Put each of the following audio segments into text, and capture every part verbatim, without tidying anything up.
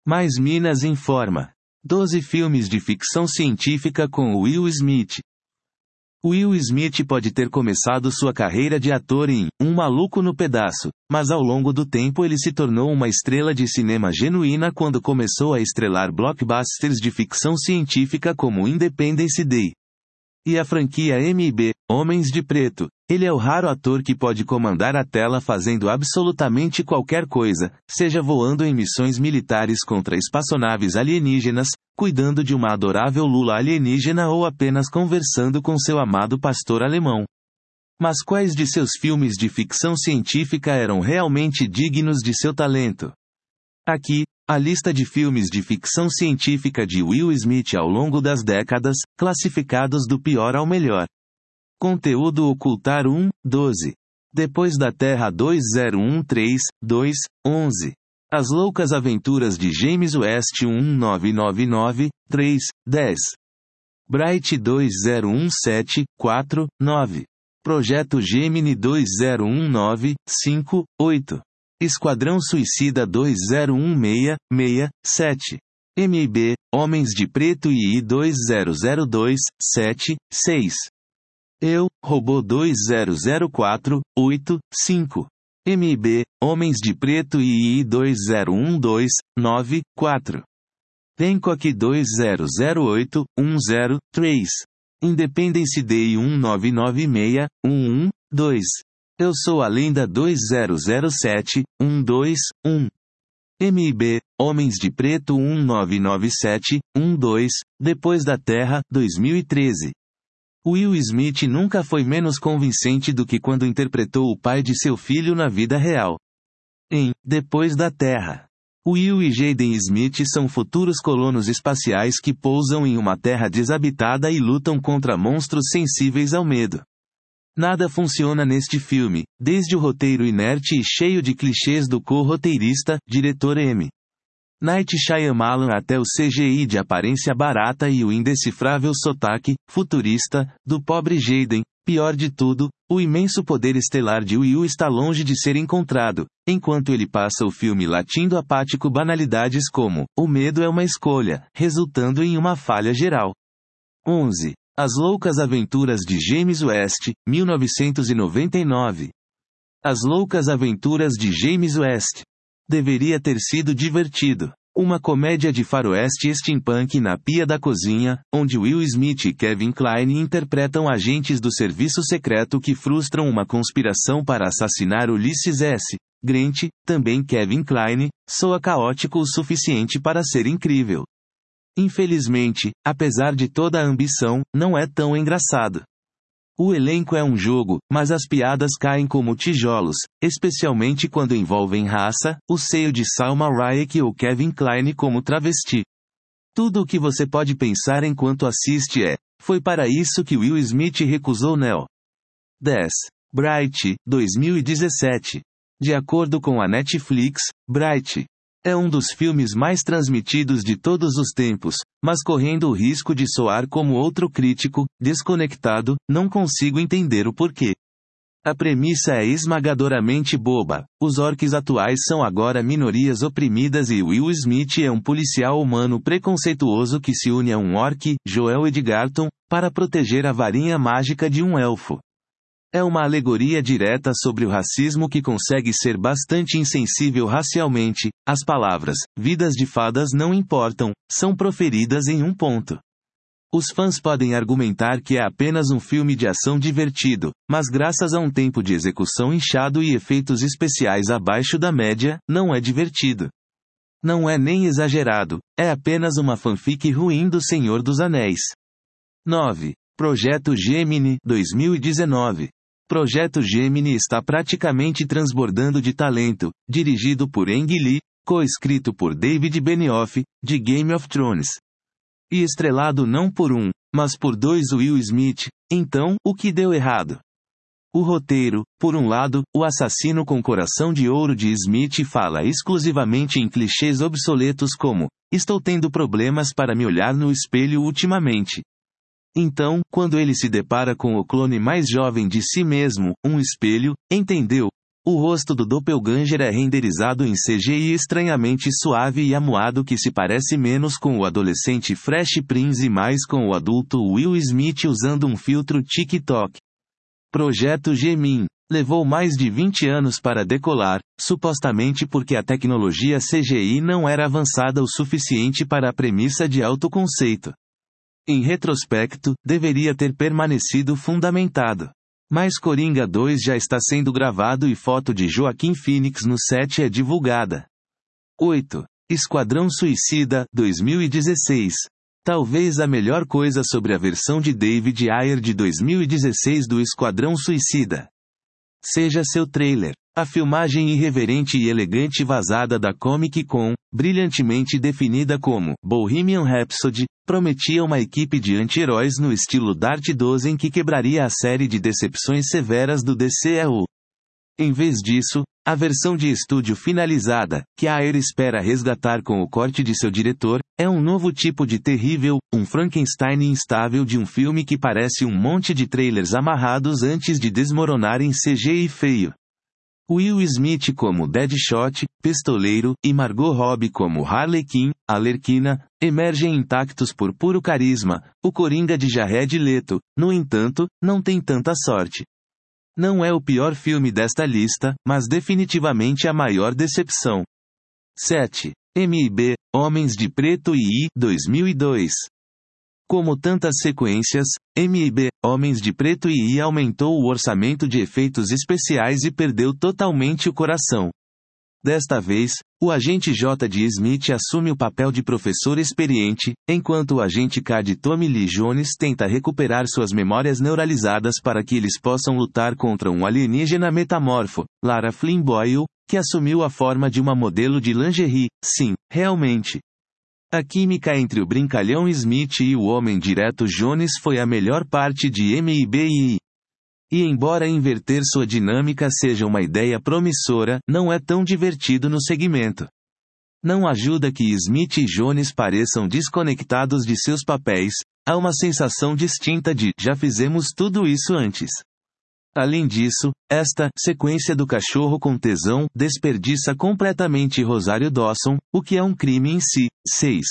Mais Minas informa. doze filmes de ficção científica com Will Smith. Will Smith pode ter começado sua carreira de ator em Um Maluco no Pedaço, mas ao longo do tempo ele se tornou uma estrela de cinema genuína quando começou a estrelar blockbusters de ficção científica como Independence Day e a franquia M B, Homens de Preto. Ele é o raro ator que pode comandar a tela fazendo absolutamente qualquer coisa, seja voando em missões militares contra espaçonaves alienígenas, cuidando de uma adorável lula alienígena ou apenas conversando com seu amado pastor alemão. Mas quais de seus filmes de ficção científica eram realmente dignos de seu talento? Aqui, a lista de filmes de ficção científica de Will Smith ao longo das décadas, classificados do pior ao melhor. Conteúdo ocultar um, doze. Depois da Terra dois zero um três, dois, onze. As Loucas Aventuras de James West um nove nove nove, três, dez. Bright dois zero um sete, quatro, nove. Projeto Gemini dois zero um nove, cinco, oito. Esquadrão Suicida dois zero um seis, seis, sete. M B, Homens de Preto e I dois zero zero dois, sete, seis. Eu, Robô dois zero zero quatro, oito, cinco. M B, Homens de Preto e I dois zero um dois, nove, quatro. Hancock dois zero zero oito, um zero, três. Independence Day um nove nove seis, um um, dois. Eu Sou a Lenda dois zero zero sete, um dois, um. M B, Homens de Preto um nove nove sete, um dois, Depois da Terra, dois mil e treze. Will Smith nunca foi menos convincente do que quando interpretou o pai de seu filho na vida real. Em Depois da Terra, Will e Jaden Smith são futuros colonos espaciais que pousam em uma terra desabitada e lutam contra monstros sensíveis ao medo. Nada funciona neste filme, desde o roteiro inerte e cheio de clichês do co-roteirista, diretor M. Night Shyamalan até o C G I de aparência barata e o indecifrável sotaque, futurista, do pobre Jaden. Pior de tudo, o imenso poder estelar de Will está longe de ser encontrado, enquanto ele passa o filme latindo apático banalidades como, o medo é uma escolha, resultando em uma falha geral. onze. As Loucas Aventuras de James West, mil novecentos e noventa e nove. As Loucas Aventuras de James West. Deveria ter sido divertido. Uma comédia de faroeste steampunk na pia da cozinha, onde Will Smith e Kevin Kline interpretam agentes do serviço secreto que frustram uma conspiração para assassinar Ulysses S. Grant, também Kevin Kline, soa caótico o suficiente para ser incrível. Infelizmente, apesar de toda a ambição, não é tão engraçado. O elenco é um jogo, mas as piadas caem como tijolos, especialmente quando envolvem raça, o seio de Salma Hayek ou Kevin Kline como travesti. Tudo o que você pode pensar enquanto assiste é: foi para isso que Will Smith recusou Neo. dez. Bright, dois mil e dezessete. De acordo com a Netflix, Bright é um dos filmes mais transmitidos de todos os tempos, mas correndo o risco de soar como outro crítico, desconectado, não consigo entender o porquê. A premissa é esmagadoramente boba. Os orcs atuais são agora minorias oprimidas e Will Smith é um policial humano preconceituoso que se une a um orc, Joel Edgerton, para proteger a varinha mágica de um elfo. É uma alegoria direta sobre o racismo que consegue ser bastante insensível racialmente. As palavras, vidas de fadas não importam, são proferidas em um ponto. Os fãs podem argumentar que é apenas um filme de ação divertido, mas graças a um tempo de execução inchado e efeitos especiais abaixo da média, não é divertido. Não é nem exagerado, é apenas uma fanfic ruim do Senhor dos Anéis. nove. Projeto Gemini, dois mil e dezenove. Projeto Gemini está praticamente transbordando de talento, dirigido por Ang Lee, co-escrito por David Benioff, de Game of Thrones. E estrelado não por um, mas por dois Will Smith. Então, o que deu errado? O roteiro, por um lado, o assassino com coração de ouro de Smith fala exclusivamente em clichês obsoletos como: estou tendo problemas para me olhar no espelho ultimamente. Então, quando ele se depara com o clone mais jovem de si mesmo, um espelho, entendeu? O rosto do doppelganger é renderizado em C G I estranhamente suave e amuado que se parece menos com o adolescente Fresh Prince e mais com o adulto Will Smith usando um filtro TikTok. Projeto Gemini levou mais de vinte anos para decolar, supostamente porque a tecnologia C G I não era avançada o suficiente para a premissa de autoconceito. Em retrospecto, deveria ter permanecido fundamentado. Mas Coringa dois já está sendo gravado e foto de Joaquin Phoenix no set é divulgada. oito. Esquadrão Suicida, dois mil e dezesseis. Talvez a melhor coisa sobre a versão de David Ayer de dois mil e dezesseis do Esquadrão Suicida seja seu trailer. A filmagem irreverente e elegante vazada da Comic Con, brilhantemente definida como Bohemian Rhapsody, prometia uma equipe de anti-heróis no estilo Dart doze que quebraria a série de decepções severas do D C E U. Em vez disso, a versão de estúdio finalizada, que a Ayer espera resgatar com o corte de seu diretor, é um novo tipo de terrível, um Frankenstein instável de um filme que parece um monte de trailers amarrados antes de desmoronar em C G I feio. Will Smith como Deadshot, Pistoleiro, e Margot Robbie como Harley Quinn, Arlequina, emergem intactos por puro carisma. O Coringa de Jared Leto, no entanto, não tem tanta sorte. Não é o pior filme desta lista, mas definitivamente a maior decepção. sete. M I B, Homens de Preto e I, dois mil e dois. Como tantas sequências, M I B, Homens de Preto e I aumentou o orçamento de efeitos especiais e perdeu totalmente o coração. Desta vez, o agente J. D. Smith assume o papel de professor experiente, enquanto o agente K. de Tommy Lee Jones tenta recuperar suas memórias neuralizadas para que eles possam lutar contra um alienígena metamorfo, Lara Flynn Boyle, que assumiu a forma de uma modelo de lingerie. Sim, realmente. A química entre o brincalhão Smith e o homem direto Jones foi a melhor parte de M I B e I. E embora inverter sua dinâmica seja uma ideia promissora, não é tão divertido no segmento. Não ajuda que Smith e Jones pareçam desconectados de seus papéis, há uma sensação distinta de já fizemos tudo isso antes. Além disso, esta sequência do cachorro com tesão desperdiça completamente Rosário Dawson, o que é um crime em si. seis.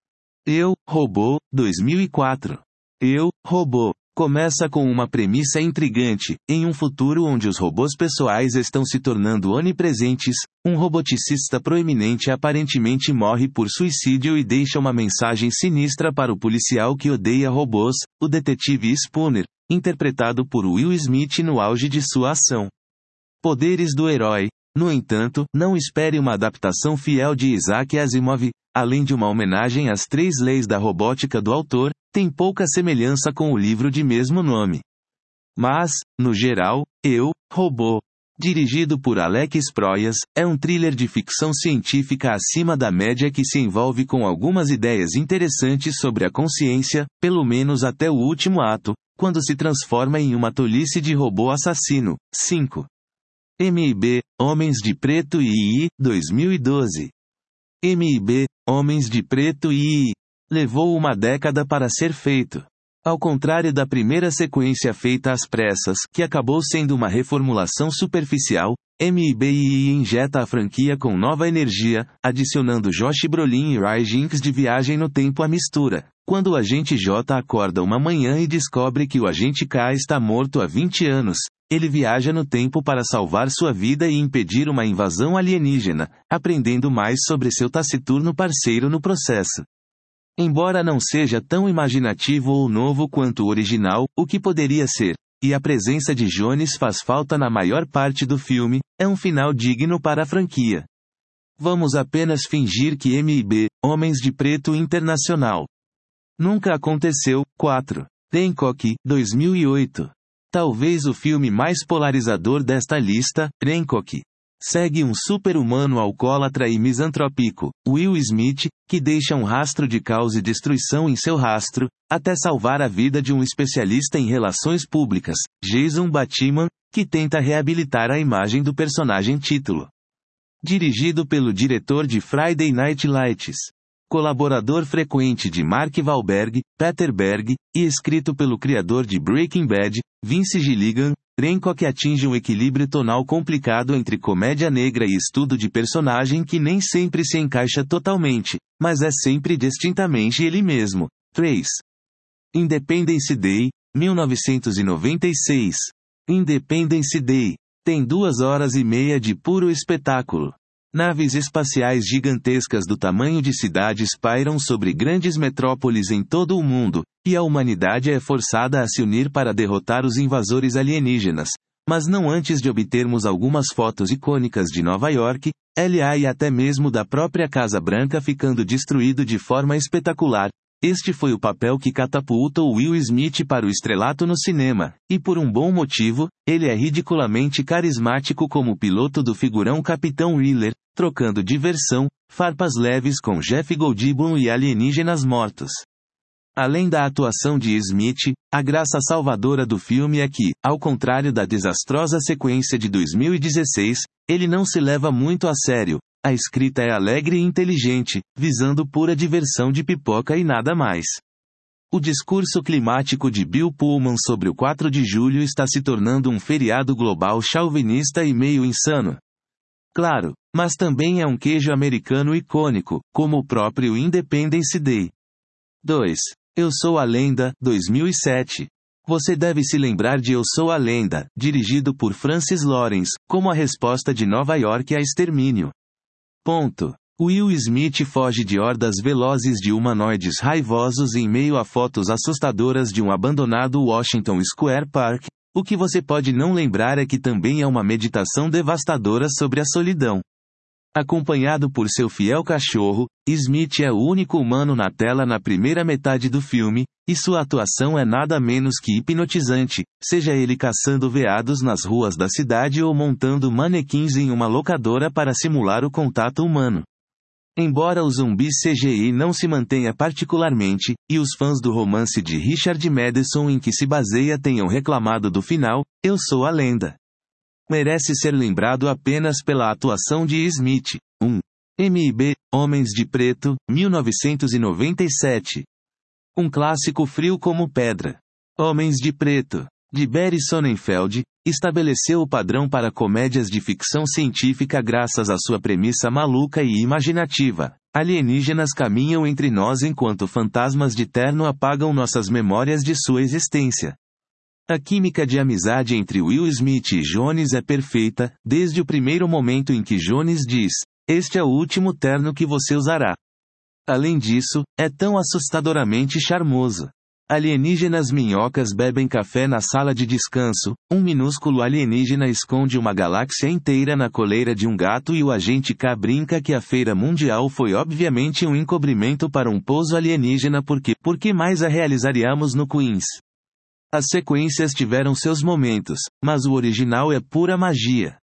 Eu, Robô, dois mil e quatro. Eu, Robô. Começa com uma premissa intrigante. Em um futuro onde os robôs pessoais estão se tornando onipresentes, um roboticista proeminente aparentemente morre por suicídio e deixa uma mensagem sinistra para o policial que odeia robôs, o detetive Spooner, interpretado por Will Smith no auge de sua ação. Poderes do herói. No entanto, não espere uma adaptação fiel de Isaac Asimov. Além de uma homenagem às três leis da robótica do autor, tem pouca semelhança com o livro de mesmo nome. Mas, no geral, Eu, Robô, dirigido por Alex Proyas, é um thriller de ficção científica acima da média que se envolve com algumas ideias interessantes sobre a consciência, pelo menos até o último ato, quando se transforma em uma tolice de robô assassino. cinco. M I B, Homens de Preto e I, dois mil e doze. M I B, Homens de Preto e I. Levou uma década para ser feito. Ao contrário da primeira sequência feita às pressas, que acabou sendo uma reformulação superficial, M I B e I injeta a franquia com nova energia, adicionando Josh Brolin e Ray Jinks de Viagem no Tempo à mistura. Quando o agente J acorda uma manhã e descobre que o agente K está morto há vinte anos, ele viaja no tempo para salvar sua vida e impedir uma invasão alienígena, aprendendo mais sobre seu taciturno parceiro no processo. Embora não seja tão imaginativo ou novo quanto o original, o que poderia ser, e a presença de Jones faz falta na maior parte do filme, é um final digno para a franquia. Vamos apenas fingir que M I B, Homens de Preto Internacional. Nunca aconteceu. quatro. Hancock, dois mil e oito. Talvez o filme mais polarizador desta lista, Hancock. Segue um super-humano alcoólatra e misantrópico, Will Smith, que deixa um rastro de caos e destruição em seu rastro, até salvar a vida de um especialista em relações públicas, Jason Bateman, que tenta reabilitar a imagem do personagem título. Dirigido pelo diretor de Friday Night Lights, colaborador frequente de Mark Wahlberg, Peter Berg, e escrito pelo criador de Breaking Bad, Vince Gilligan, Hancock atinge um equilíbrio tonal complicado entre comédia negra e estudo de personagem que nem sempre se encaixa totalmente, mas é sempre distintamente ele mesmo. três. Independence Day, mil novecentos e noventa e seis. Independence Day. Tem duas horas e meia de puro espetáculo. Naves espaciais gigantescas do tamanho de cidades pairam sobre grandes metrópoles em todo o mundo, e a humanidade é forçada a se unir para derrotar os invasores alienígenas. Mas não antes de obtermos algumas fotos icônicas de Nova York, L A e até mesmo da própria Casa Branca ficando destruído de forma espetacular. Este foi o papel que catapultou Will Smith para o estrelato no cinema, e por um bom motivo, ele é ridiculamente carismático como piloto do figurão Capitão Wheeler, trocando diversão, farpas leves com Jeff Goldblum e alienígenas mortos. Além da atuação de Smith, a graça salvadora do filme é que, ao contrário da desastrosa sequência de dois mil e dezesseis, ele não se leva muito a sério. A escrita é alegre e inteligente, visando pura diversão de pipoca e nada mais. O discurso climático de Bill Pullman sobre o quatro de julho está se tornando um feriado global chauvinista e meio insano. Claro, mas também é um queijo americano icônico, como o próprio Independence Day. dois. Eu Sou a Lenda, dois mil e sete. Você deve se lembrar de Eu Sou a Lenda, dirigido por Francis Lawrence, como a resposta de Nova York a extermínio. Ponto. Will Smith foge de hordas velozes de humanoides raivosos em meio a fotos assustadoras de um abandonado Washington Square Park. O que você pode não lembrar é que também é uma meditação devastadora sobre a solidão. Acompanhado por seu fiel cachorro, Smith é o único humano na tela na primeira metade do filme, e sua atuação é nada menos que hipnotizante, seja ele caçando veados nas ruas da cidade ou montando manequins em uma locadora para simular o contato humano. Embora o zumbi C G I não se mantenha particularmente, e os fãs do romance de Richard Madison em que se baseia tenham reclamado do final, Eu Sou a Lenda. Merece ser lembrado apenas pela atuação de Smith. um. M I B, Homens de Preto, mil novecentos e noventa e sete. Um clássico frio como pedra. Homens de Preto, de Barry Sonnenfeld, estabeleceu o padrão para comédias de ficção científica graças à sua premissa maluca e imaginativa. Alienígenas caminham entre nós enquanto fantasmas de terno apagam nossas memórias de sua existência. A química de amizade entre Will Smith e Jones é perfeita, desde o primeiro momento em que Jones diz: "Este é o último terno que você usará." Além disso, é tão assustadoramente charmoso. Alienígenas minhocas bebem café na sala de descanso, um minúsculo alienígena esconde uma galáxia inteira na coleira de um gato e o agente K brinca que a Feira Mundial foi obviamente um encobrimento para um pouso alienígena porque, por que mais a realizaríamos no Queens? As sequências tiveram seus momentos, mas o original é pura magia.